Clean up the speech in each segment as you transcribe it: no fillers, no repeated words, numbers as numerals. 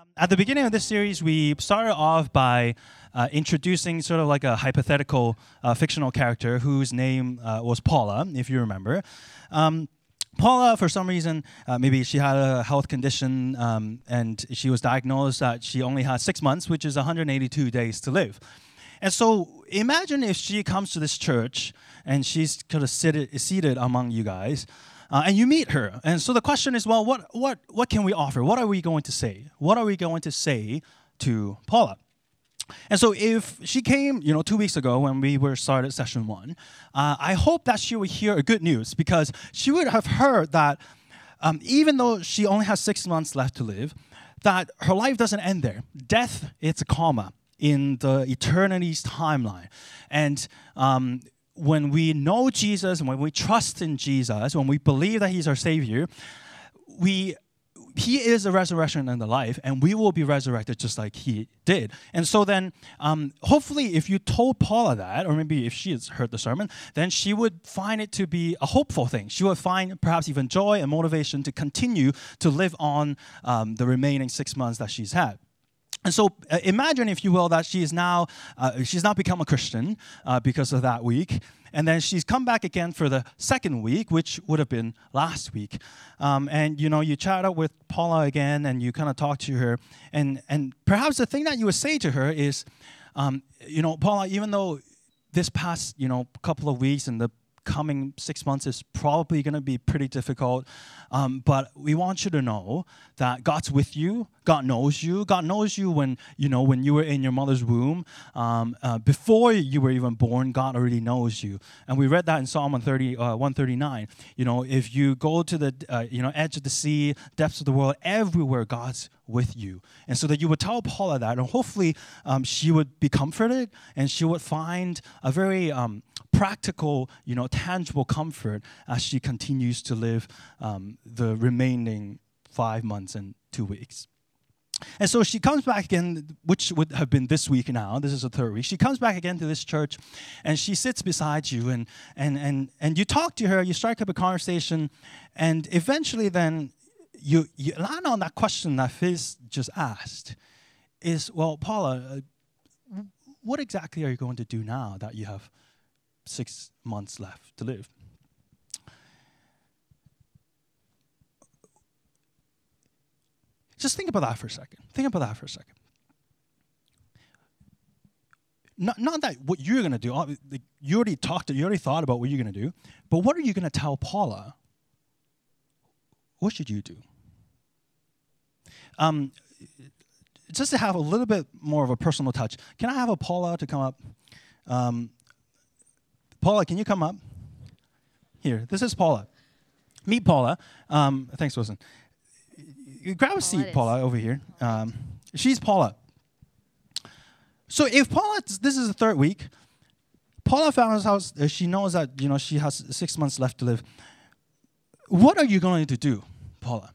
At the beginning of this series, we started off by introducing sort of like a hypothetical fictional character whose name was Paula, if you remember. Paula, for some reason, maybe she had a health condition and she was diagnosed that she only had 6 months, which is 182 days to live. And so imagine if she comes to this church and she's kind of seated among you guys. And you meet her. And so the question is, well, what can we offer? What are we going to say? What are we going to say to Paula? And so if she came, 2 weeks ago when we were started session 1, I hope that she would hear a good news because she would have heard that even though she only has 6 months left to live, that her life doesn't end there. Death, it's a comma in the eternity's timeline. And when we know Jesus and when we trust in Jesus, when we believe that He's our Savior, He is the resurrection and the life, and we will be resurrected just like He did. And so then, hopefully, if you told Paula that, or maybe if she has heard the sermon, then she would find it to be a hopeful thing. She would find perhaps even joy and motivation to continue to live on the remaining 6 months that she's had. And so imagine, if you will, that she's now become a Christian because of that week. And then she's come back again for the second week, which would have been last week. And, you chat up with Paula again and you kind of talk to her. And perhaps the thing that you would say to her is, Paula, even though this past, couple of weeks and the coming 6 months is probably going to be pretty difficult, but we want you to know that God's with you. God knows you. God knows you when you were in your mother's womb. Before you were even born, God already knows you. And we read that in Psalm 139. If you go to the edge of the sea, depths of the world, everywhere God's with you. And so that you would tell Paula that, and hopefully she would be comforted and she would find a very practical, tangible comfort as she continues to live the remaining 5 months and 2 weeks. And so she comes back again, which would have been this week now. This is the third week. She comes back again to this church, and she sits beside you, and you talk to her. You strike up a conversation, and eventually then you land on that question that Fizz just asked: is, well, Paula, what exactly are you going to do now that you have 6 months left to live? Just think about that for a second. Not that what you're going to do. You already thought about what you're going to do. But what are you going to tell Paula? What should you do? Just to have a little bit more of a personal touch, can I have a Paula to come up? Paula, can you come up? Here, this is Paula. Meet Paula. Thanks, Wilson. Grab a seat, Paula, over here. She's Paula. So if Paula, this is the third week, Paula found her house, she knows that, she has 6 months left to live. What are you going to do, Paula?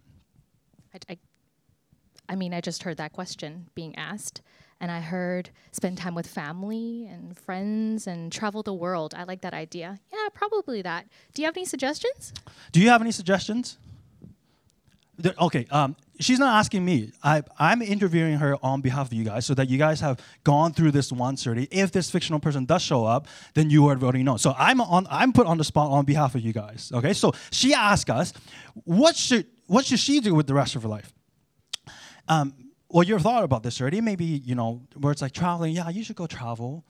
I just heard that question being asked, and I heard spend time with family and friends and travel the world. I like that idea. Yeah, probably that. Do you have any suggestions? Do you have any suggestions? Okay, she's not asking me. I'm interviewing her on behalf of you guys so that you guys have gone through this once already. If this fictional person does show up, then you already know. So I'm put on the spot on behalf of you guys. Okay, so she asked us, what should she do with the rest of her life? Well, you've thought about this already. Maybe, where it's like traveling. Yeah, you should go travel.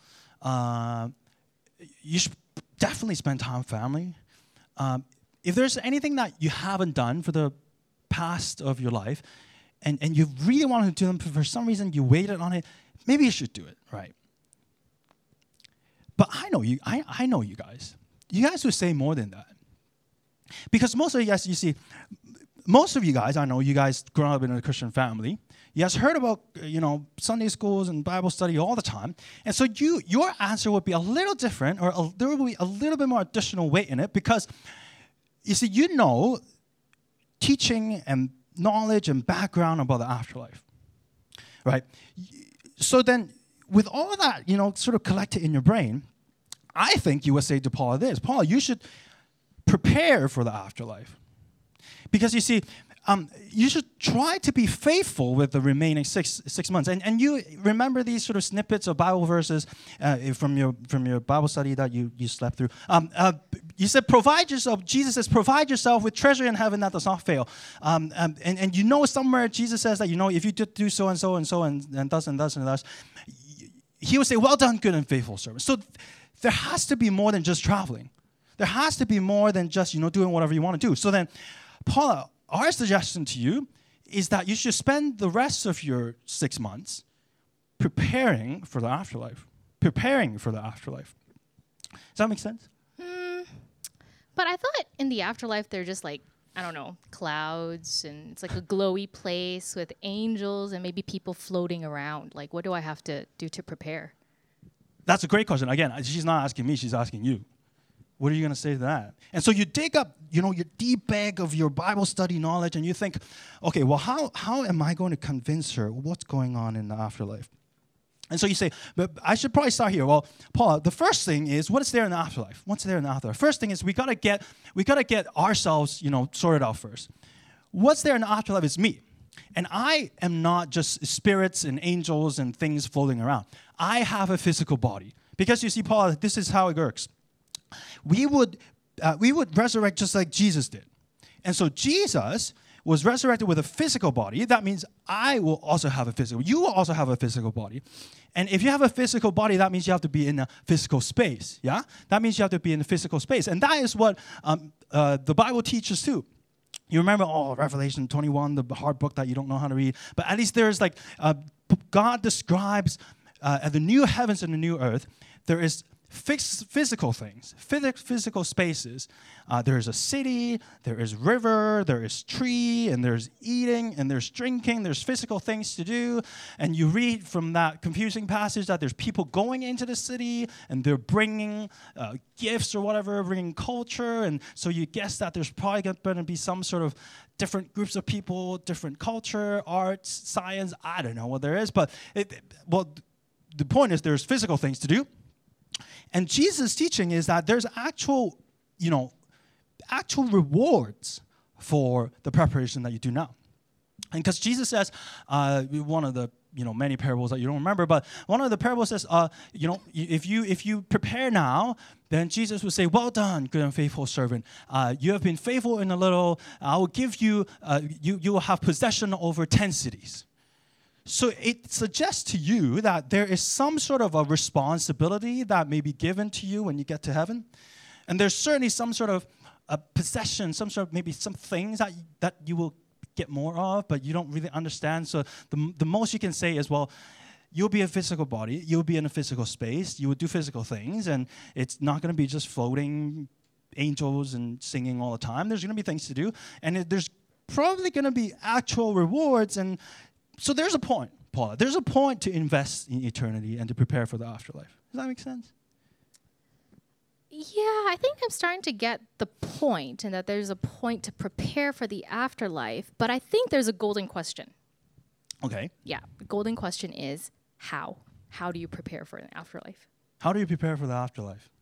You should definitely spend time with family. If there's anything that you haven't done for the past of your life, and you really wanted to do them, but for some reason you waited on it, maybe you should do it, right? But I know you guys. You guys would say more than that. Because most of you guys, most of you guys, I know you guys grown up in a Christian family. You guys heard about, Sunday schools and Bible study all the time. And so your answer would be a little different, or there will be a little bit more additional weight in it, because teaching and knowledge and background about the afterlife, right? So then, with all that, sort of collected in your brain, I think you would say to Paula this: Paula, you should prepare for the afterlife. Because you should try to be faithful with the remaining six months. And you remember these sort of snippets of Bible verses from your Bible study that you slept through. You said, provide yourself. Jesus says, provide yourself with treasure in heaven that does not fail. And you know somewhere Jesus says that, if you do so and so and so and thus and thus and thus, he will say, well done, good and faithful servant. So there has to be more than just traveling. There has to be more than just, doing whatever you want to do. So then, Paula, our suggestion to you is that you should spend the rest of your 6 months preparing for the afterlife. Preparing for the afterlife. Does that make sense? But I thought in the afterlife they're just like, I don't know, clouds, and it's like a glowy place with angels and maybe people floating around. Like, what do I have to do to prepare? That's a great question. Again, she's not asking me, she's asking you. What are you going to say to that? And so you dig up, your deep bag of your Bible study knowledge, and you think, okay, well, how am I going to convince her what's going on in the afterlife? And so you say, but I should probably start here. Well, Paula, the first thing is, what is there in the afterlife? What's there in the afterlife? First thing is we gotta get ourselves, sorted out first. What's there in the afterlife is me. And I am not just spirits and angels and things floating around. I have a physical body. Because you see, Paula, this is how it works. We would resurrect just like Jesus did. And so Jesus was resurrected with a physical body. That means I will also have a physical. You will also have a physical body. And if you have a physical body, that means you have to be in a physical space. Yeah? That means you have to be in a physical space. And that is what the Bible teaches too. You remember, Revelation 21, the hard book that you don't know how to read. But at least there's God describes the new heavens and the new earth. There is physical things, physical spaces. There is a city, there is river, there is tree, and there's eating, and there's drinking, there's physical things to do. And you read from that confusing passage that there's people going into the city, and they're bringing gifts or whatever, bringing culture. And so you guess that there's probably going to be some sort of different groups of people, different culture, arts, science. I don't know what there is, but the point is there's physical things to do. And Jesus' teaching is that there's actual rewards for the preparation that you do now. And because Jesus says, one of the many parables that you don't remember, but one of the parables says, if you prepare now, then Jesus will say, well done, good and faithful servant. You have been faithful in a little. I will give you, you will have possession over 10 cities. So it suggests to you that there is some sort of a responsibility that may be given to you when you get to heaven. And there's certainly some sort of a possession, some sort of maybe some things that you will get more of, but you don't really understand. So the most you can say is, well, you'll be a physical body, you'll be in a physical space, you will do physical things, and it's not going to be just floating angels and singing all the time. There's going to be things to do, and there's probably going to be actual rewards. And so there's a point, Paula. There's a point to invest in eternity and to prepare for the afterlife. Does that make sense? Yeah, I think I'm starting to get the point, and that there's a point to prepare for the afterlife. But I think there's a golden question. Okay. Yeah, the golden question is how? How do you prepare for an afterlife? How do you prepare for the afterlife?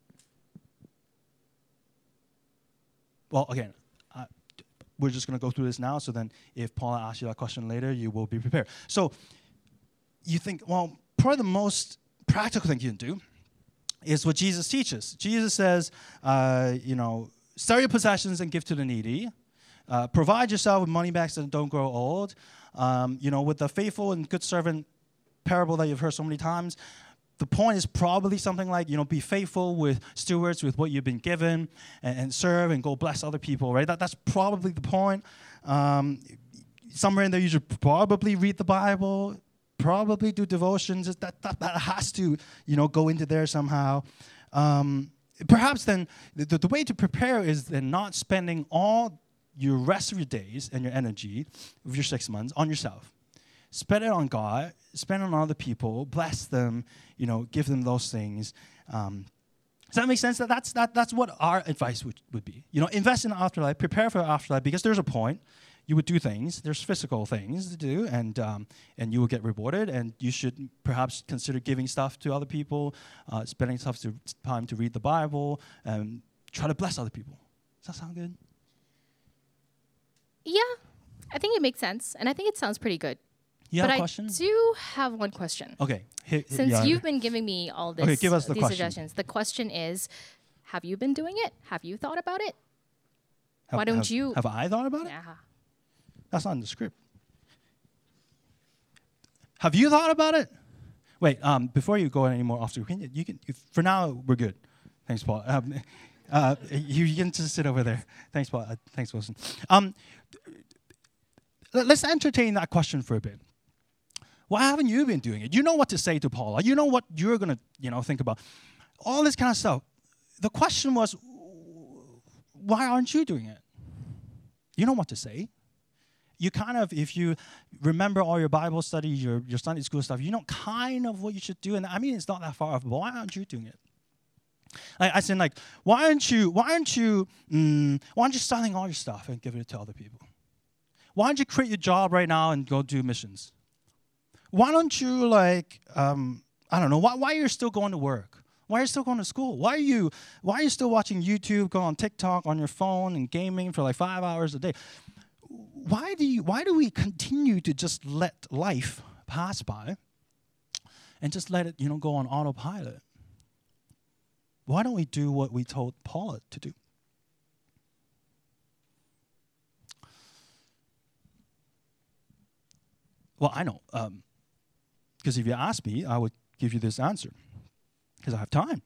Well, again, we're just going to go through this now, so then if Paula asks you that question later, you will be prepared. So you think, well, probably the most practical thing you can do is what Jesus teaches. Jesus says, sell your possessions and give to the needy. Provide yourself with money bags that don't grow old. With the faithful and good servant parable that you've heard so many times, the point is probably something like, be faithful with stewards with what you've been given and serve and go bless other people, right? That's probably the point. Somewhere in there, you should probably read the Bible, probably do devotions. That has to, go into there somehow. Perhaps then the way to prepare is then not spending all your rest of your days and your energy of your 6 months on yourself. Spend it on God, spend it on other people, bless them, give them those things. Does that make sense? That's what our advice would be. Invest in the afterlife, prepare for the afterlife, because there's a point. You would do things. There's physical things to do, and you will get rewarded. And you should perhaps consider giving stuff to other people, spending time to read the Bible, and try to bless other people. Does that sound good? Yeah, I think it makes sense, and I think it sounds pretty good. You But have a I question? do have one question. Okay. Since you've been giving me all this, Okay, give us the these question. suggestions, the question is, have you been doing it? Have you thought about it? Why don't you? Have I thought about it? Yeah. That's not in the script. Have you thought about it? Wait, before you go any more off the screen, you can. For now, we're good. Thanks, Paul. You can just sit over there. Thanks, Paul. Thanks, Wilson. Let's entertain that question for a bit. Why haven't you been doing it? You know what to say to Paula. You know what you're gonna, think about. All this kind of stuff. The question was, why aren't you doing it? You know what to say. You kind of, if you remember all your Bible study, your Sunday school stuff, you know kind of what you should do. And I mean, it's not that far off, but why aren't you doing it? Like, I said, why aren't you selling all your stuff and giving it to other people? Why don't you quit your job right now and go do missions? Why don't you, I don't know, why you're still going to work? Why are you still going to school? Why are you still watching YouTube, go on TikTok on your phone and gaming for 5 hours a day? Why do we continue to just let life pass by and just let it, go on autopilot? Why don't we do what we told Paula to do? Well, I know. Because if you ask me, I would give you this answer. Because I have time.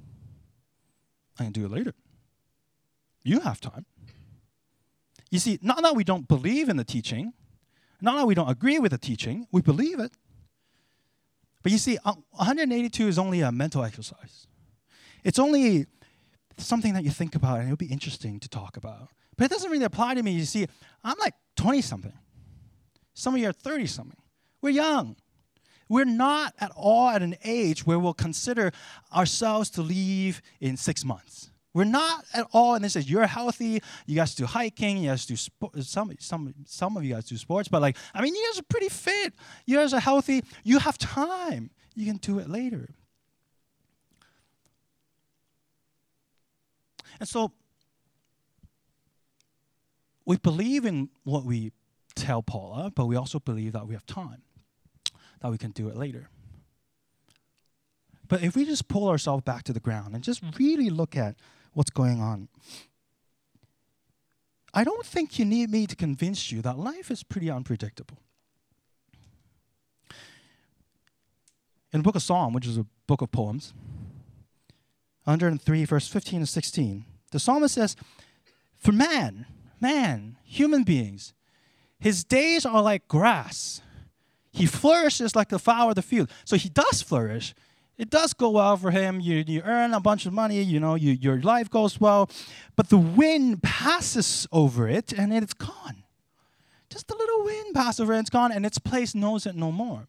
I can do it later. You have time. You see, not that we don't believe in the teaching, not that we don't agree with the teaching, we believe it. But you see, 182 is only a mental exercise. It's only something that you think about, and it would be interesting to talk about. But it doesn't really apply to me. You see, I'm 20-something. Some of you are 30-something. We're young. We're not at all at an age where we'll consider ourselves to leave in 6 months. We're not at all in this age. You're healthy. You guys do hiking. You guys do some of you guys do sports. But you guys are pretty fit. You guys are healthy. You have time. You can do it later. And so we believe in what we tell Paula, but we also believe that we have time, that we can do it later. But if we just pull ourselves back to the ground and just really look at what's going on, I don't think you need me to convince you that life is pretty unpredictable. In the book of Psalm, which is a book of poems, 103, verse 15 and 16, the psalmist says, for man, human beings, his days are like grass. He flourishes like the flower of the field. So he does flourish. It does go well for him. You earn a bunch of money. Your life goes well. But the wind passes over it, and it's gone. Just a little wind passes over it, and it's gone, and its place knows it no more.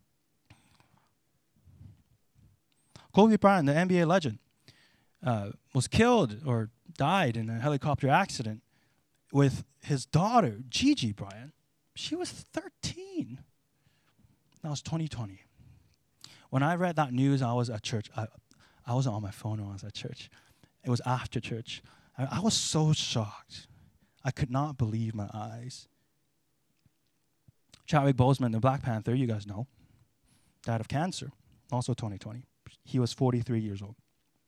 Kobe Bryant, the NBA legend, was killed or died in a helicopter accident with his daughter, Gigi Bryant. She was 13. That was 2020. When I read that news, I was at church. I wasn't on my phone when I was at church. It was after church. I was so shocked. I could not believe my eyes. Chadwick Boseman, the Black Panther, you guys know, died of cancer, also 2020. He was 43 years old.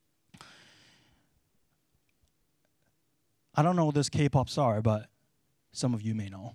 I don't know this K-pop star, but some of you may know.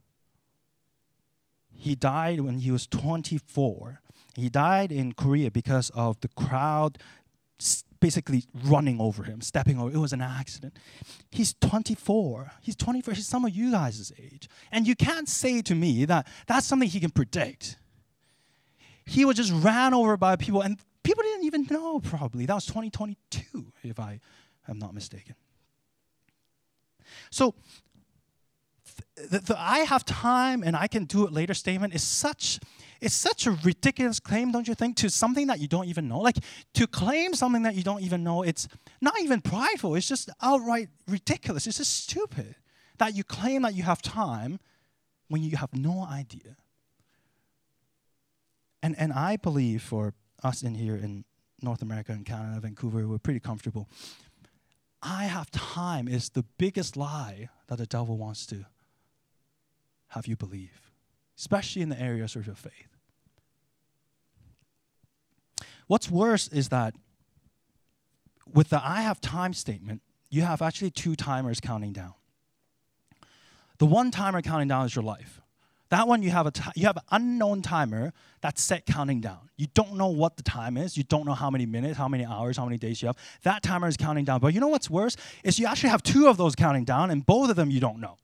He died when he was 24. He died in Korea because of the crowd basically running over him, stepping over. It was an accident. He's 24. He's 24. He's some of you guys' age. And you can't say to me that that's something he can predict. He was just ran over by people, and people didn't even know, probably. That was 2022, if I am not mistaken. So the I have time and I can do it later statement is such a ridiculous claim, don't you think, to something that you don't even know? To claim something that you don't even know, it's not even prideful. It's just outright ridiculous. It's just stupid that you claim that you have time when you have no idea. And I believe for us in here in North America and Canada, Vancouver, we're pretty comfortable. I have time is the biggest lie that the devil wants to have you believed? Especially in the areas of your faith. What's worse is that with the I have time statement, you have actually two timers counting down. The one timer counting down is your life. That one, you have an unknown timer that's set counting down. You don't know what the time is. You don't know how many minutes, how many hours, how many days you have. That timer is counting down. But you know what's worse is you actually have two of those counting down, and both of them you don't know.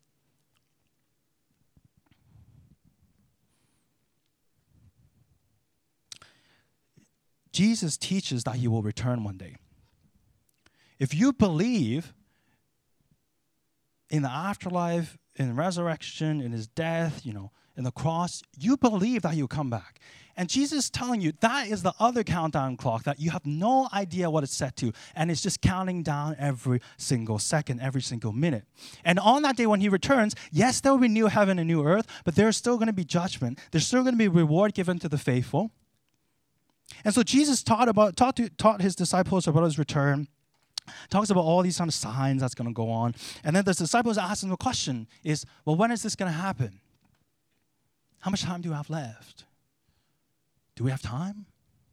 Jesus teaches that he will return one day. If you believe in the afterlife, in resurrection, in his death, in the cross, you believe that he'll come back. And Jesus is telling you that is the other countdown clock that you have no idea what it's set to. And it's just counting down every single second, every single minute. And on that day when he returns, yes, there will be new heaven and new earth, but there's still going to be judgment. There's still going to be reward given to the faithful. And so Jesus taught his disciples about his return. Talks about all these kind of signs that's going to go on. And then the disciples ask him the question is, well, when is this going to happen? How much time do we have left? Do we have time?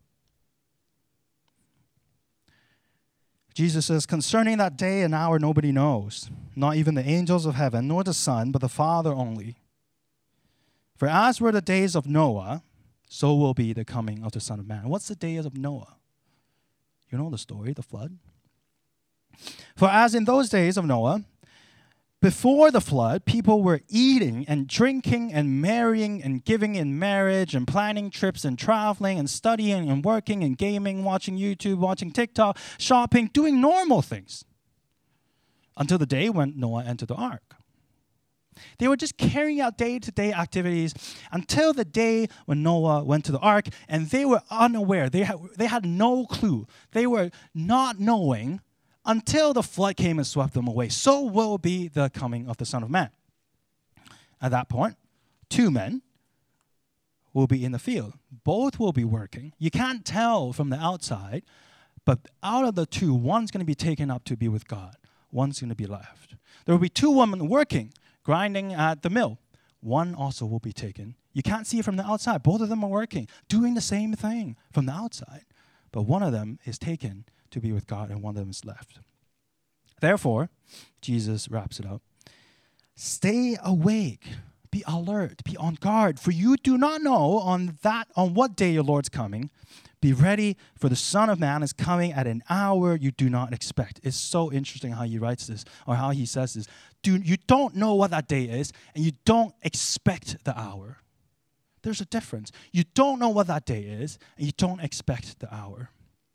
Jesus says, concerning that day and hour nobody knows, not even the angels of heaven, nor the Son, but the Father only. For as were the days of Noah, so will be the coming of the Son of Man. What's the days of Noah? You know the story, the flood. For as in those days of Noah, before the flood, people were eating and drinking and marrying and giving in marriage and planning trips and traveling and studying and working and gaming, watching YouTube, watching TikTok, shopping, doing normal things. Until the day when Noah entered the ark. They were just carrying out day-to-day activities until the day when Noah went to the ark, and they were unaware. They had no clue. They were not knowing until the flood came and swept them away. So will be the coming of the Son of Man. At that point, two men will be in the field. Both will be working. You can't tell from the outside, but out of the two, one's going to be taken up to be with God. One's going to be left. There will be two women working, grinding at the mill. One also will be taken. You can't see it from the outside. Both of them are working, doing the same thing from the outside. But one of them is taken to be with God, and one of them is left. Therefore, Jesus wraps it up. Stay awake, be alert, be on guard, for you do not know on what day your Lord's coming. Be ready, for the Son of Man is coming at an hour you do not expect. It's so interesting how he writes this, or how he says this. You don't know what that day is, and you don't expect the hour. There's a difference. You don't know what that day is, and you don't expect the hour.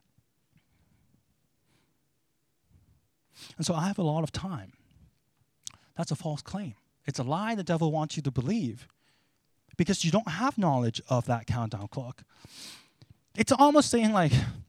And so I have a lot of time. That's a false claim. It's a lie the devil wants you to believe because you don't have knowledge of that countdown clock. It's almost saying like,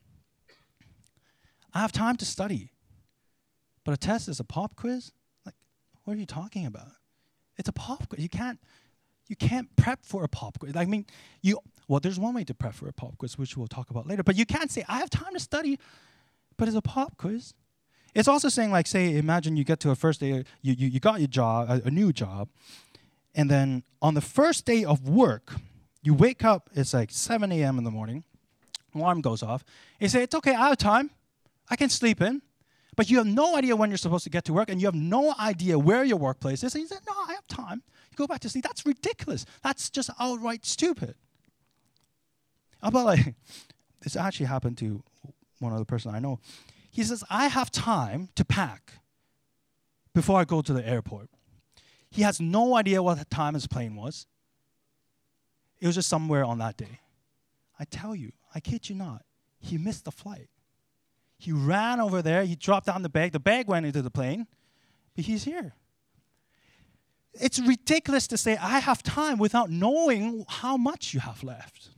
I have time to study, but a test is a pop quiz? Like, what are you talking about? It's a pop quiz. You can't prep for a pop quiz. I mean, there's one way to prep for a pop quiz, which we'll talk about later, but you can't say, I have time to study, but it's a pop quiz. It's also saying, like, say, imagine you get to a first day, you got your job, a new job, and then on the first day of work, you wake up, it's like 7 a.m. in the morning, alarm goes off, you say, it's okay, I have time, I can sleep in, but you have no idea when you're supposed to get to work, and you have no idea where your workplace is, and you say, no, I have time, you go back to sleep. That's ridiculous. That's just outright stupid. How about, like, this actually happened to one other person I know. He says, I have time to pack before I go to the airport. He has no idea what time his plane was. It was just somewhere on that day. I tell you, I kid you not, he missed the flight. He ran over there, he dropped down the bag went into the plane, but he's here. It's ridiculous to say, I have time without knowing how much you have left.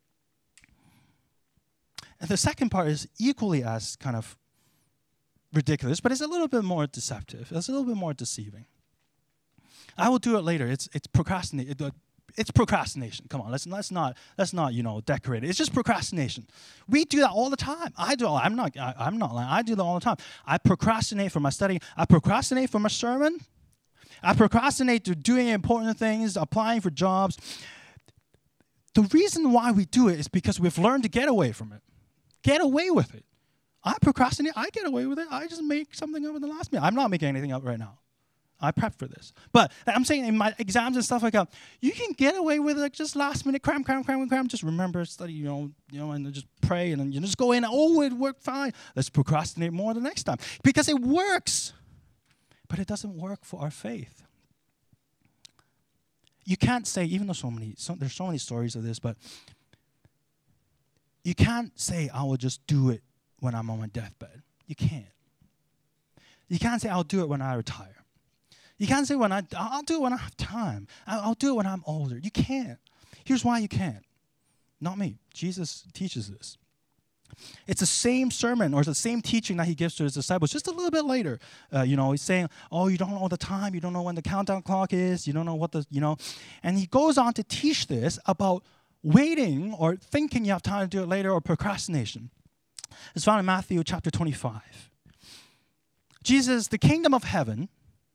And the second part is equally as kind of ridiculous, but it's a little bit more deceptive. It's a little bit more deceiving. I will do it later. It's procrastination. It's procrastination. Come on, let's not decorate it. It's just procrastination. We do that all the time. I'm not lying. I do that all the time. I procrastinate for my study. I procrastinate for my sermon. I procrastinate to doing important things, applying for jobs. The reason why we do it is because we've learned to get away from it. Get away with it. I procrastinate. I get away with it. I just make something up in the last minute. I'm not making anything up right now. I prep for this. But I'm saying in my exams and stuff like that, you can get away with it, just last minute cram. Just remember, study, and then just pray, and then you just go in. Oh, it worked fine. Let's procrastinate more the next time. Because it works. But it doesn't work for our faith. You can't say, even though there's so many stories of this, but you can't say, I will just do it when I'm on my deathbed. You can't. You can't say, I'll do it when I retire. You can't say, I'll do it when I have time. I'll do it when I'm older. You can't. Here's why you can't. Not me. Jesus teaches this. It's the same sermon or the same teaching that he gives to his disciples just a little bit later. He's saying, oh, you don't know the time. You don't know when the countdown clock is. You don't know what And he goes on to teach this about waiting or thinking you have time to do it later or procrastination. It's found in Matthew chapter 25. Jesus, the kingdom of heaven,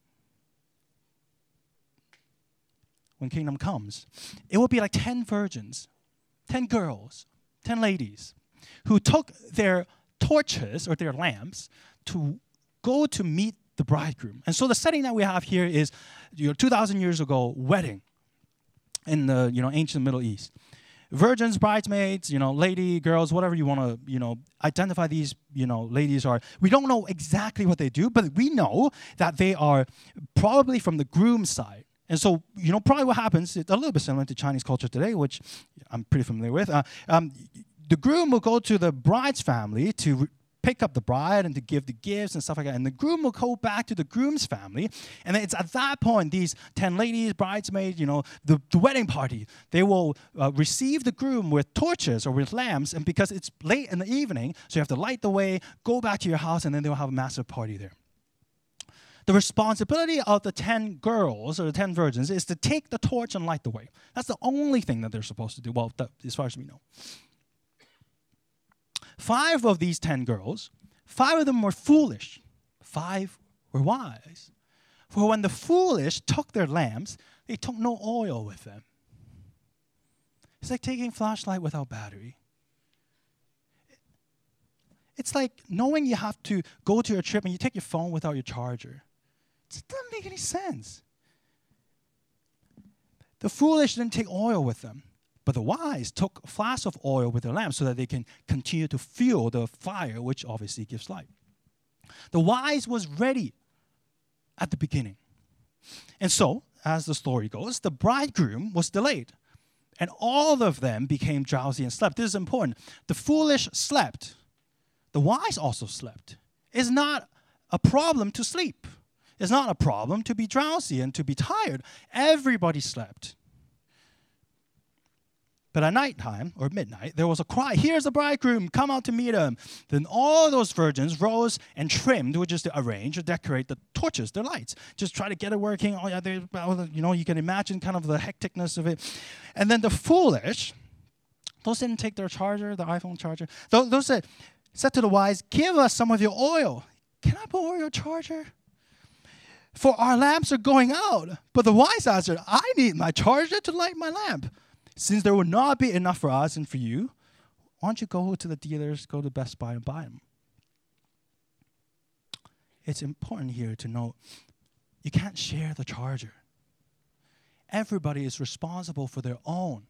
when kingdom comes, it will be like 10 virgins, 10 girls, 10 ladies who took their torches or their lamps to go to meet the bridegroom. And so the setting that we have here is 2,000 years ago, wedding in the ancient Middle East. Virgins, bridesmaids, lady, girls, whatever you want to, identify these, ladies are. We don't know exactly what they do, but we know that they are probably from the groom's side. And so, probably what happens, it's a little bit similar to Chinese culture today, which I'm pretty familiar with. The groom will go to the bride's family to pick up the bride and to give the gifts and stuff like that. And the groom will go back to the groom's family. And then it's at that point, these 10 ladies, bridesmaids, the wedding party, they will receive the groom with torches or with lamps. And because it's late in the evening, so you have to light the way, go back to your house, and then they'll have a massive party there. The responsibility of the 10 girls or the 10 virgins is to take the torch and light the way. That's the only thing that they're supposed to do, well, as far as we know. 5 of these 10 girls, 5 of them were foolish. 5 were wise. For when the foolish took their lamps, they took no oil with them. It's like taking a flashlight without battery. It's like knowing you have to go to your trip and you take your phone without your charger. It doesn't make any sense. The foolish didn't take oil with them. But the wise took flasks of oil with their lamps so that they can continue to fuel the fire, which obviously gives light. The wise was ready at the beginning. And so, as the story goes, the bridegroom was delayed. And all of them became drowsy and slept. This is important. The foolish slept. The wise also slept. It's not a problem to sleep. It's not a problem to be drowsy and to be tired. Everybody slept. But at nighttime, or midnight, there was a cry, "Here's the bridegroom, come out to meet him." Then all those virgins rose and trimmed, which is to arrange or decorate the torches, their lights. Just try to get it working. Oh yeah, you can imagine kind of the hecticness of it. And then the foolish, those didn't take their charger, the iPhone charger. Those said to the wise, "Give us some of your oil." "Can I borrow your charger? For our lamps are going out." But the wise answered, "I need my charger to light my lamp. Since there will not be enough for us and for you, why don't you go to the dealers, go to Best Buy and buy them?" It's important here to note, you can't share the charger. Everybody is responsible for their own.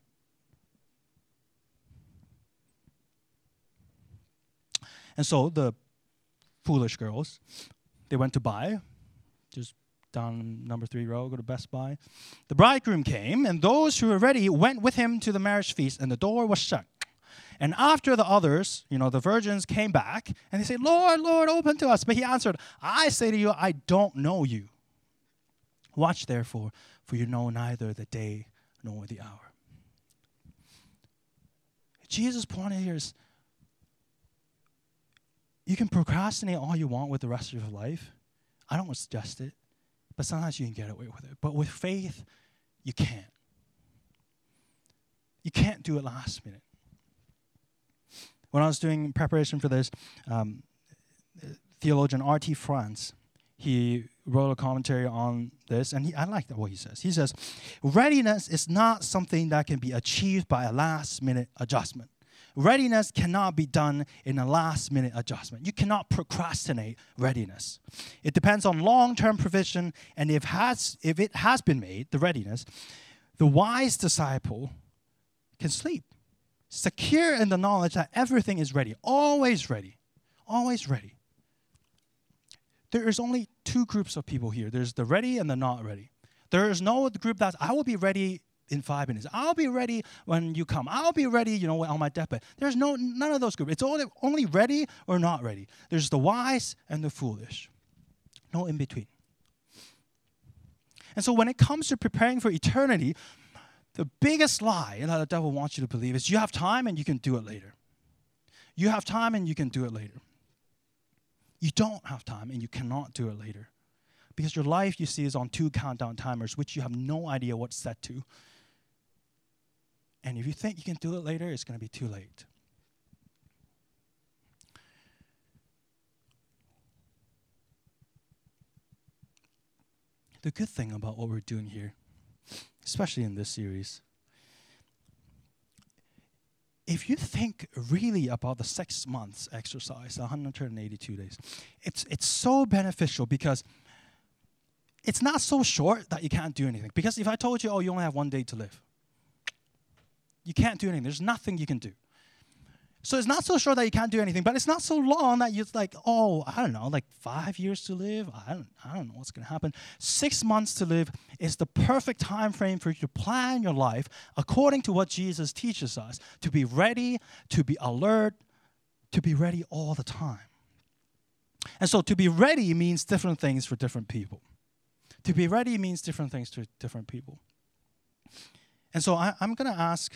And so the foolish girls, they went to buy, just down number 3 row, go to Best Buy. The bridegroom came, and those who were ready went with him to the marriage feast, and the door was shut. And after the others, the virgins came back, and they said, "Lord, Lord, open to us." But he answered, "I say to you, I don't know you. Watch therefore, for you know neither the day nor the hour." Jesus' point here is, you can procrastinate all you want with the rest of your life. I don't suggest it. But sometimes you can get away with it. But with faith, you can't. You can't do it last minute. When I was doing preparation for this, theologian R.T. France, he wrote a commentary on this, and I like what he says. He says, readiness is not something that can be achieved by a last-minute adjustment. Readiness cannot be done in a last-minute adjustment. You cannot procrastinate readiness. It depends on long-term provision, and if it has been made, the readiness, the wise disciple can sleep, secure in the knowledge that everything is ready, always ready, always ready. There is only two groups of people here. There's the ready and the not ready. There is no group that I will be ready in 5 minutes. I'll be ready when you come. I'll be ready, on my deathbed. There's none of those groups. It's only ready or not ready. There's the wise and the foolish. No in between. And so when it comes to preparing for eternity, the biggest lie that the devil wants you to believe is you have time and you can do it later. You have time and you can do it later. You don't have time and you cannot do it later. Because your life, you see, is on 2 countdown timers, which you have no idea what's set to. And if you think you can do it later, it's going to be too late. The good thing about what we're doing here, especially in this series, if you think really about the 6 months exercise, 182 days, it's so beneficial because it's not so short that you can't do anything. Because if I told you, you only have 1 day to live, you can't do anything. There's nothing you can do. So it's not so short that you can't do anything, but it's not so long that you're like, I don't know, like 5 years to live. I don't know what's going to happen. 6 months to live is the perfect time frame for you to plan your life according to what Jesus teaches us, to be ready, to be alert, to be ready all the time. And so to be ready means different things for different people. To be ready means different things to different people. And so I'm going to ask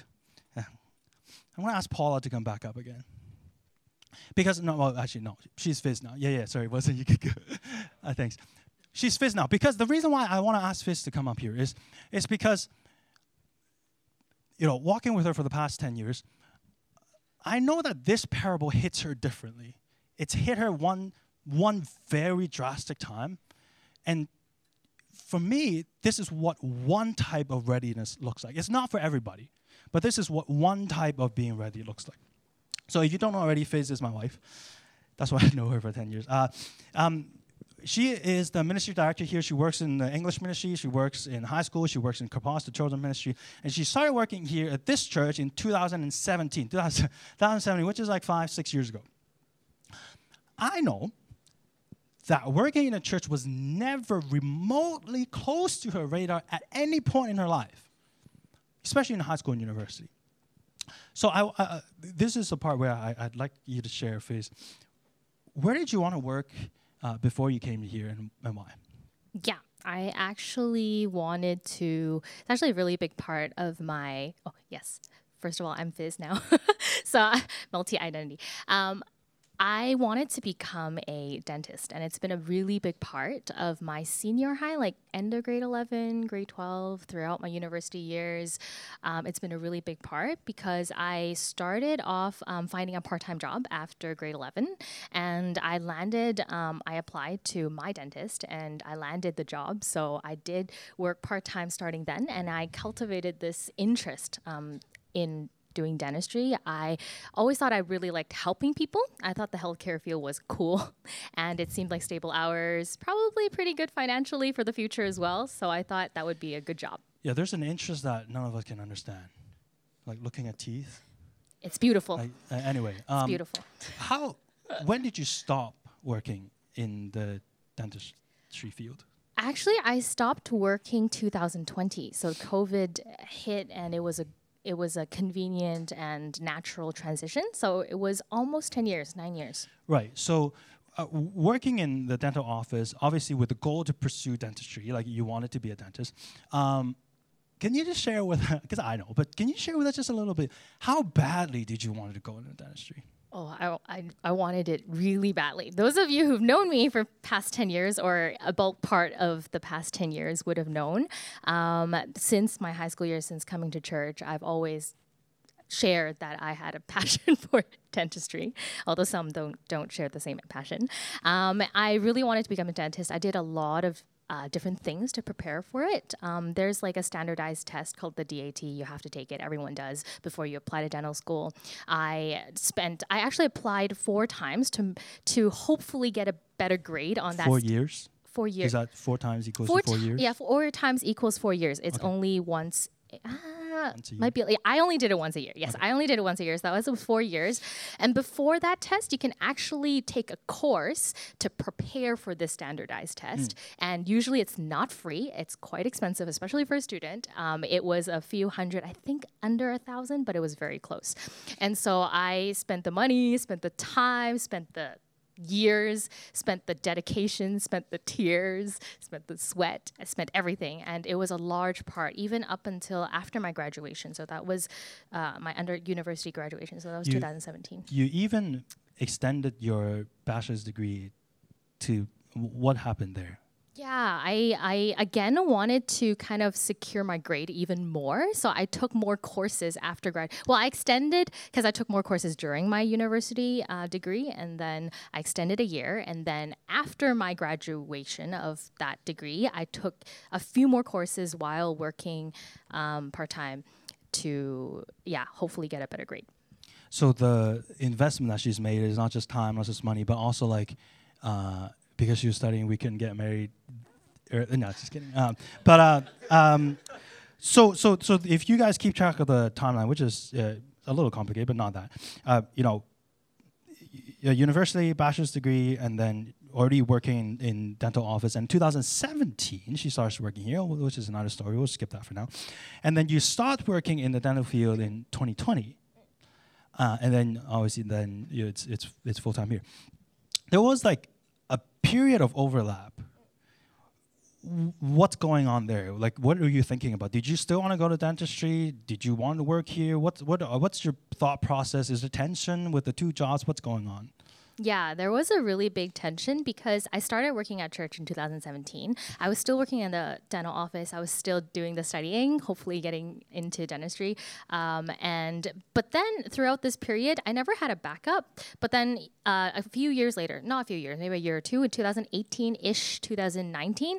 Paula to come back up again. Because, no, she's Fizz now. Sorry, wasn't you? Thanks. She's Fizz now. Because the reason why I want to ask Fizz to come up here is because, walking with her for the past 10 years, I know that this parable hits her differently. It's hit her one very drastic time. And for me, this is what one type of readiness looks like. It's not for everybody. But this is what one type of being ready looks like. So if you don't know already, Fizz is my wife. That's why I know her for 10 years. She is the ministry director here. She works in the English ministry. She works in high school. She works in Kapos, the children's ministry. And she started working here at this church in 2017, which is like 5-6 years ago. I know that working in a church was never remotely close to her radar at any point in her life, especially in high school and university. So this is the part where I'd like you to share, Fizz. Where did you want to work before you came here, and why? Yeah, I actually wanted to. It's actually a really big part of my. Oh yes, first of all, I'm Fizz now, so multi-identity. I wanted to become a dentist, and it's been a really big part of my senior high, like end of grade 11, grade 12, throughout my university years. It's been a really big part because I started off finding a part-time job after grade 11, and I applied to my dentist, and I landed the job. So I did work part-time starting then, and I cultivated this interest in doing dentistry. I always thought I really liked helping people. I thought the healthcare field was cool, and it seemed like stable hours, probably pretty good financially for the future as well. So I thought that would be a good job. Yeah, there's an interest that none of us can understand, like looking at teeth. It's beautiful. Anyway, it's beautiful. When did you stop working in the dentistry field? Actually, I stopped working 2020. So COVID hit, and it was a convenient and natural transition. So it was almost 10 years, 9 years. Right. So working in the dental office, obviously with the goal to pursue dentistry, like you wanted to be a dentist. Can you just share with, because I know, but can you share with us just a little bit, how badly did you want to go into dentistry? Oh, I wanted it really badly. Those of you who've known me for past 10 years or a bulk part of the past 10 years would have known. Since my high school years, since coming to church, I've always share that I had a passion for dentistry, although some don't share the same passion. I really wanted to become a dentist. I did a lot of different things to prepare for it. There's like a standardized test called the DAT. You have to take it. Everyone does before you apply to dental school. I actually applied 4 times to hopefully get a better grade on that. 4 years? 4 years. Is that 4 times equals to 4 years? Yeah, 4 times equals 4 years. It's only once. Once a year. Might be. I only did it once a year. Yes, I only did it once a year. So that was 4 years. And before that test, you can actually take a course to prepare for this standardized test. And usually it's not free. It's quite expensive, especially for a student. It was a few hundred, I think under 1,000, but it was very close. And so I spent the money, spent the time, spent the years, spent the dedication, spent the tears, spent the sweat, I spent everything. And it was a large part, even up until after my graduation. So that was my university graduation. So that was 2017. You even extended your bachelor's degree to what happened there? Yeah, I again wanted to kind of secure my grade even more. So I took more courses after grad. Well, I extended because I took more courses during my university degree, and then I extended a year. And then after my graduation of that degree, I took a few more courses while working part-time to, hopefully get a better grade. So the investment that she's made is not just time, not just money, but also like because she was studying, we couldn't get married. No, just kidding. So if you guys keep track of the timeline, which is a little complicated, but not that, university, bachelor's degree, and then already working in dental office. And 2017, she starts working here, which is another story. We'll skip that for now. And then you start working in the dental field in 2020, and then obviously it's full time here. There was like a period of overlap. What's going on there? Like, what are you thinking about? Did you still want to go to dentistry? Did you want to work here? What's your thought process? Is there tension with the 2 jobs? What's going on? Yeah, there was a really big tension because I started working at church in 2017. I was still working in the dental office. I was still doing the studying, hopefully getting into dentistry. But then throughout this period, I never had a backup. But then a few years later, not a few years, maybe a year or two, in 2018-ish, 2019,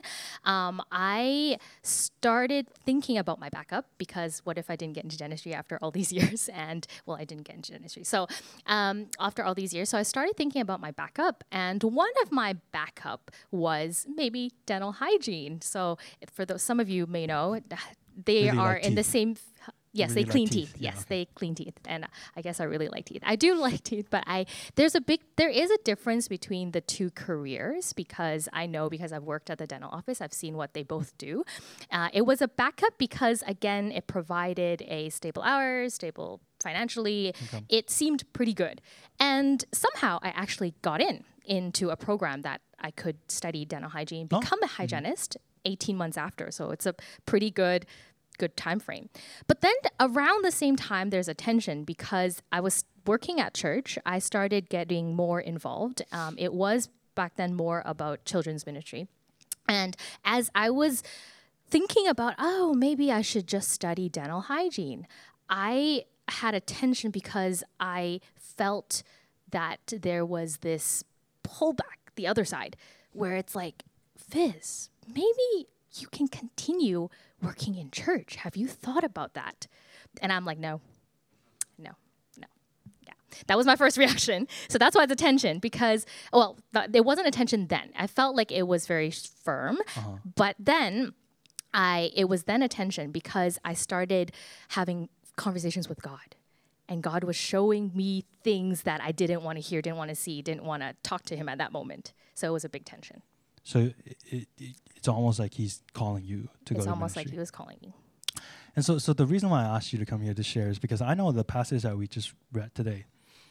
I started thinking about my backup because what if I didn't get into dentistry after all these years? And, well, I didn't get into dentistry. So after all these years, so I started thinking about my backup, and one of my backup was maybe dental hygiene. So for those, some of you may know, they really are like in the teeth. same. Yes, Really they clean like teeth. teeth. Yeah, Yes, okay. they clean teeth, and I guess I really like teeth. I do like teeth, but there is a difference between the 2 careers because I've worked at the dental office. I've seen what they both do. It was a backup because again, it provided a stable hours, stable financially. Okay. It seemed pretty good, and somehow I actually got into a program that I could study dental hygiene, become a hygienist 18 months after. So it's a pretty good time frame. But then around the same time, there's a tension because I was working at church. I started getting more involved. It was back then more about children's ministry. And as I was thinking about, maybe I should just study dental hygiene, I had a tension because I felt that there was this pullback, the other side, where it's like, Fizz, maybe you can continue working in church. Have you thought about that? And I'm like, no. Yeah. That was my first reaction. So that's why it's a tension because, there wasn't a tension then. I felt like it was very firm. But then it was then a tension because I started having conversations with God. And God was showing me things that I didn't want to hear, didn't want to see, didn't want to talk to him at that moment. So it was a big tension. So it's almost like he's calling you to go to It's almost ministry. like he was calling me. And so the reason why I asked you to come here to share is because I know the passage that we just read today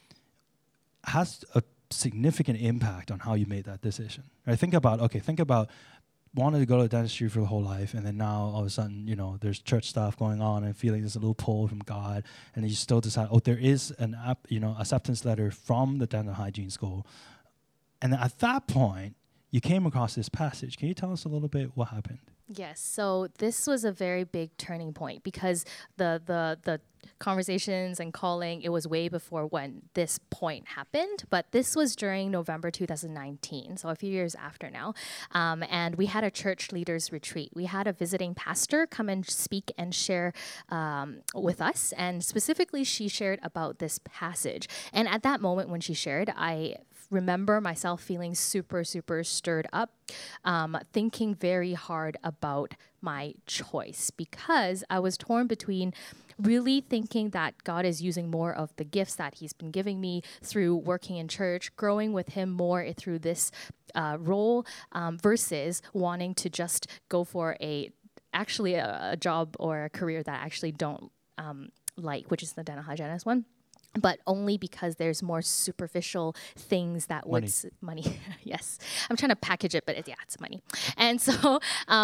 has a significant impact on how you made that decision. Right? Think about wanting to go to dentistry for the whole life, and then now all of a sudden, there's church stuff going on, and feeling there's a little pull from God, and then you still decide, there is an acceptance letter from the dental hygiene school, and then at that point, you came across this passage. Can you tell us a little bit what happened? Yes, so this was a very big turning point because the conversations and calling, it was way before when this point happened, but this was during November 2019, so a few years after now. And we had a church leaders retreat. We had a visiting pastor come and speak and share with us, and specifically she shared about this passage. And at that moment when she shared, I remember myself feeling super, super stirred up, thinking very hard about my choice, because I was torn between really thinking that God is using more of the gifts that he's been giving me through working in church, growing with him more through this role, versus wanting to just go for a job or a career that I actually don't like, which is the dental hygienist one. But only because there's more superficial things that would money. Yes, I'm trying to package it, but it's money. And so,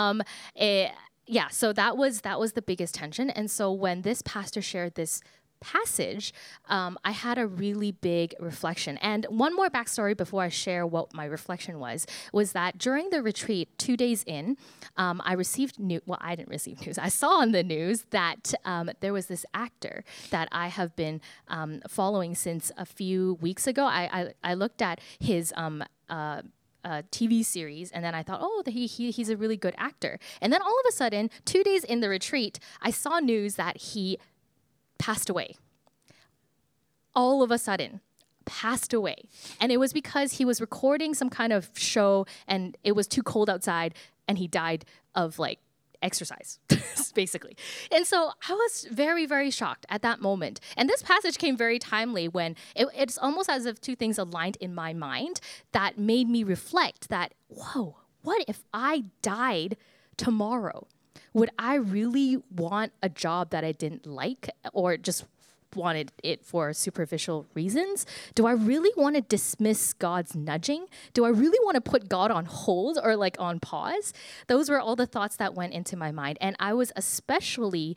so that was the biggest tension. And so when this pastor shared this passage, I had a really big reflection. And one more backstory before I share what my reflection was that during the retreat, 2 days in, I received I didn't receive news. I saw on the news that there was this actor that I have been following since a few weeks ago. I looked at his TV series, and then I thought, he's a really good actor. And then all of a sudden, 2 days in the retreat, I saw news that he passed away. All of a sudden, passed away. And it was because he was recording some kind of show, and it was too cold outside, and he died of exercise, basically. And so I was very, very shocked at that moment. And this passage came very timely when it's almost as if two things aligned in my mind that made me reflect that, whoa, what if I died tomorrow? Would I really want a job that I didn't like or just wanted it for superficial reasons? Do I really want to dismiss God's nudging? Do I really want to put God on hold or on pause? Those were all the thoughts that went into my mind. And I was especially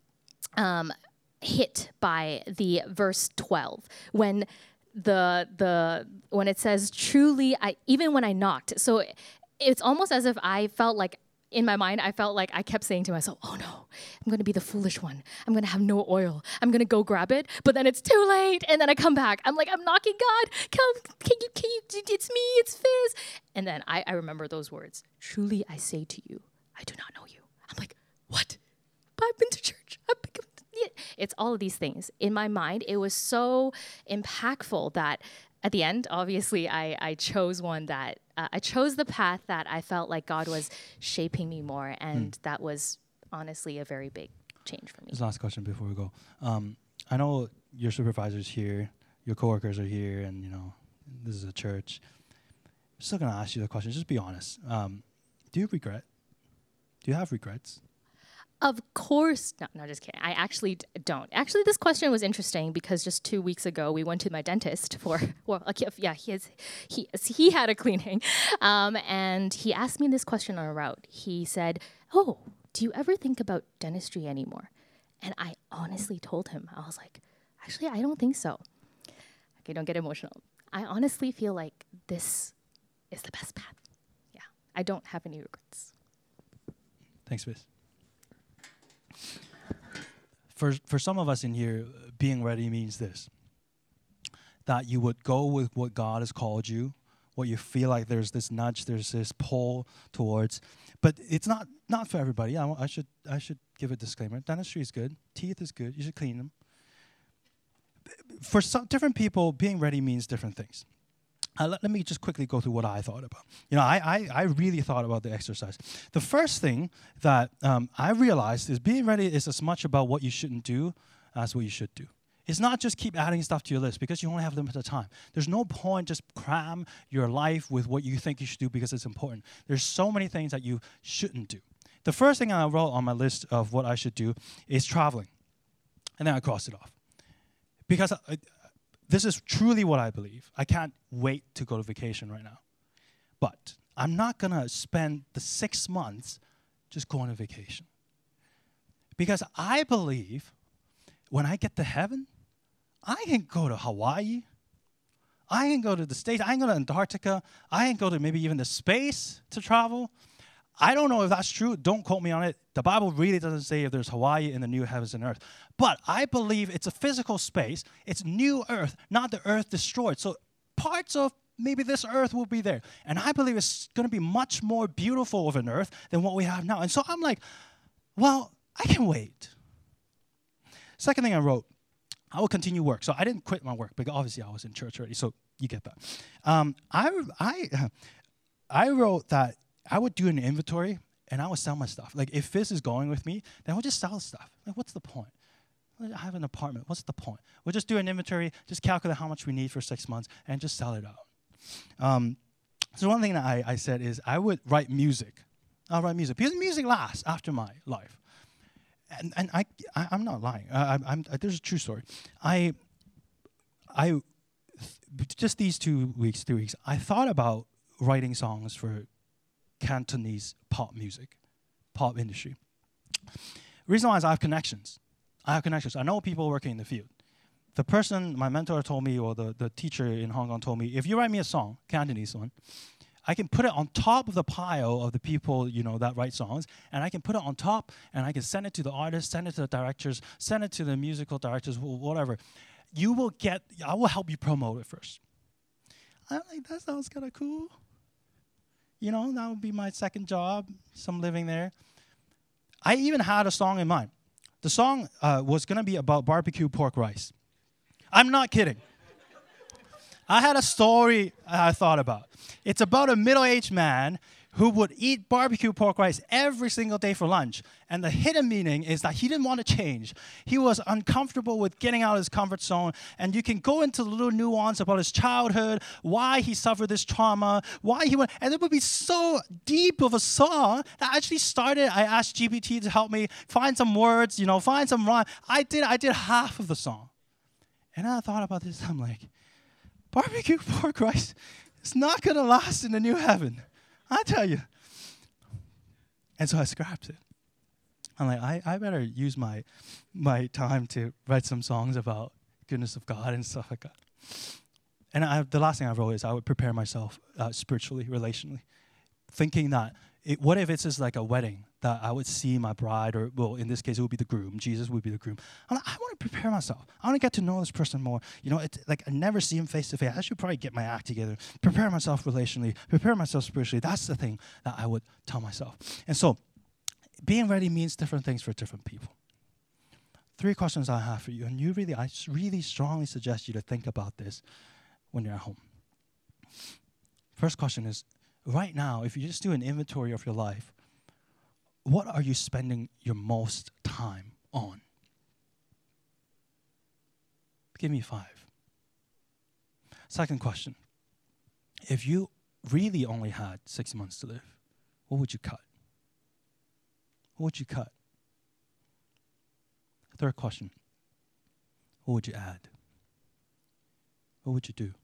hit by the verse 12 when when it says, truly, even when I knocked. So it's almost as if I felt like, in my mind, I felt like I kept saying to myself, oh no, I'm going to be the foolish one. I'm going to have no oil. I'm going to go grab it, but then it's too late. And then I come back. I'm like, I'm knocking, God. Can you, it's me, it's Fizz. And then I remember those words. Truly, I say to you, I do not know you. I'm like, what? But I've been to church. It's all of these things. In my mind, it was so impactful that at the end, obviously, I chose one that, I chose the path that I felt like God was shaping me more, and that was honestly a very big change for me. This last question before we go. I know your supervisor's here, your coworkers are here, and this is a church. I'm still going to ask you the question. Just be honest. Do you regret? Do you have regrets? Of course. No, just kidding. I actually don't. Actually, this question was interesting because just 2 weeks ago, we went to my dentist for, he had a cleaning. And he asked me this question on a route. He said, do you ever think about dentistry anymore? And I honestly told him, I was like, actually, I don't think so. Okay, don't get emotional. I honestly feel like this is the best path. Yeah, I don't have any regrets. Thanks, Fizz. For some of us in here, being ready means this, that you would go with what God has called you, what you feel like there's this nudge, there's this pull towards, but it's not for everybody. I should give a disclaimer. Dentistry is good. Teeth is good. You should clean them. For some different people, being ready means different things. Let me just quickly go through what I thought about. I really thought about the exercise. The first thing that I realized is being ready is as much about what you shouldn't do as what you should do. It's not just keep adding stuff to your list because you only have limited time. There's no point just cram your life with what you think you should do because it's important. There's so many things that you shouldn't do. The first thing I wrote on my list of what I should do is traveling. And then I crossed it off. Because this is truly what I believe. I can't wait to go to vacation right now. But I'm not going to spend the 6 months just going on vacation. Because I believe when I get to heaven, I can go to Hawaii. I can go to the States. I can go to Antarctica. I can go to maybe even the space to travel. I don't know if that's true. Don't quote me on it. The Bible really doesn't say if there's Hawaii in the new heavens and earth. But I believe it's a physical space. It's new earth, not the earth destroyed. So parts of maybe this earth will be there. And I believe it's going to be much more beautiful of an earth than what we have now. And so I'm like, well, I can wait. Second thing I wrote, I will continue work. So I didn't quit my work, because obviously I was in church already. So you get that. I wrote that I would do an inventory and I would sell my stuff. Like, if Fizz is going with me, then we'll just sell stuff. Like, what's the point? I have an apartment. What's the point? We'll just do an inventory, just calculate how much we need for 6 months, and just sell it out. So one thing that I said is I would write music. I'll write music, because music lasts after my life. And I'm not lying. There's a true story. I just these 2 weeks, 3 weeks, I thought about writing songs for Cantonese pop music, pop industry. Reason why is I have connections. I know people working in the field. The person, my mentor told me, or the teacher in Hong Kong told me, if you write me a song, Cantonese one, I can put it on top of the pile of the people, that write songs, and I can put it on top, and I can send it to the artists, send it to the directors, send it to the musical directors, whatever. I will help you promote it first. I'm like, that sounds kind of cool. That would be my second job, some living there. I even had a song in mind. The song was going to be about barbecue pork rice. I'm not kidding. I had a story I thought about. It's about a middle-aged man who would eat barbecue pork rice every single day for lunch. And the hidden meaning is that he didn't want to change. He was uncomfortable with getting out of his comfort zone. And you can go into the little nuance about his childhood, why he suffered this trauma, and it would be so deep of a song that I actually I asked GPT to help me find some words, find some rhyme. I did half of the song. And I thought about this, I'm like, barbecue pork rice is not going to last in the new heaven. I tell you. And so I scrapped it. I'm like, I better use my time to write some songs about goodness of God and stuff like that. And the last thing I wrote is I would prepare myself spiritually, relationally, thinking that what if it's just like a wedding, that I would see my bride, or, well, in this case, it would be the groom. Jesus would be the groom. I'm like, I want to prepare myself. I want to get to know this person more. It's like I never see him face to face. I should probably get my act together, prepare myself relationally, prepare myself spiritually. That's the thing that I would tell myself. And so being ready means different things for different people. 3 questions I have for you, and I really strongly suggest you to think about this when you're at home. First question is, right now, if you just do an inventory of your life, what are you spending your most time on? Give me 5. Second question, if you really only had 6 months to live, what would you cut? What would you cut? Third question, what would you add? What would you do?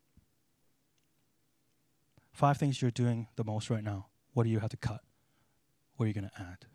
5 things you're doing the most right now. What do you have to cut? What are you going to add?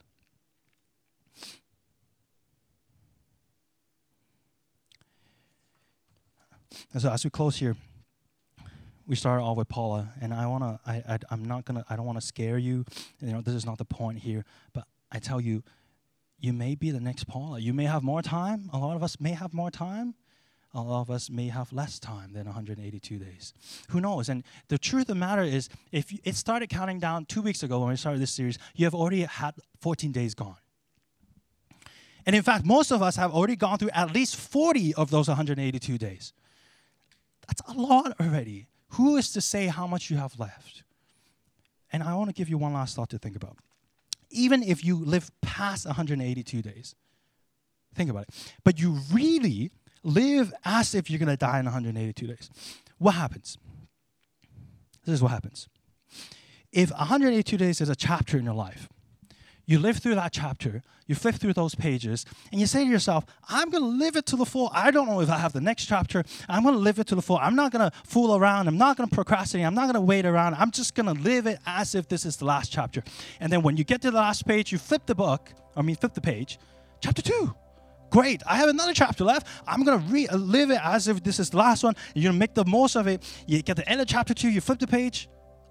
And so as we close here, we started off with Paula, and I don't want to scare you. This is not the point here, but I tell you, you may be the next Paula. You may have more time. A lot of us may have more time. A lot of us may have less time than 182 days. Who knows? And the truth of the matter is, if it started counting down 2 weeks ago when we started this series, you have already had 14 days gone. And in fact, most of us have already gone through at least 40 of those 182 days. That's a lot already. Who is to say how much you have left? And I want to give you one last thought to think about. Even if you live past 182 days, think about it. But you really live as if you're going to die in 182 days. What happens? This is what happens. If 182 days is a chapter in your life, you live through that chapter, you flip through those pages, and you say to yourself, I'm going to live it to the full. I don't know if I have the next chapter. I'm going to live it to the full. I'm not going to fool around. I'm not going to procrastinate. I'm not going to wait around. I'm just going to live it as if this is the last chapter. And then when you get to the last page, you flip the page, chapter 2. Great, I have another chapter left. I'm going to live it as if this is the last one. You're going to make the most of it. You get to the end of chapter 2, you flip the page.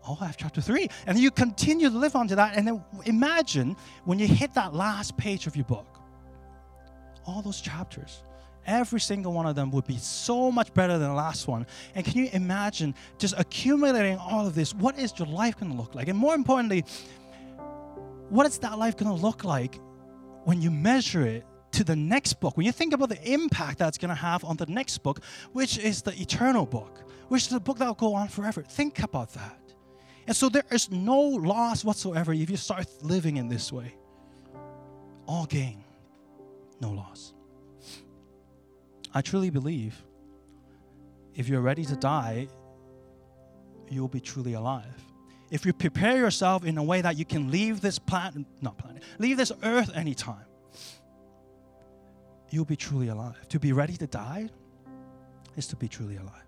Oh, I have chapter 3. And then you continue to live onto that. And then imagine when you hit that last page of your book, all those chapters, every single one of them would be so much better than the last one. And can you imagine just accumulating all of this? What is your life going to look like? And more importantly, what is that life going to look like when you measure it to the next book? When you think about the impact that's going to have on the next book, which is the eternal book, which is the book that will go on forever. Think about that. And so there is no loss whatsoever if you start living in this way. All gain, no loss. I truly believe if you're ready to die, you'll be truly alive. If you prepare yourself in a way that you can leave this leave this earth anytime, you'll be truly alive. To be ready to die is to be truly alive.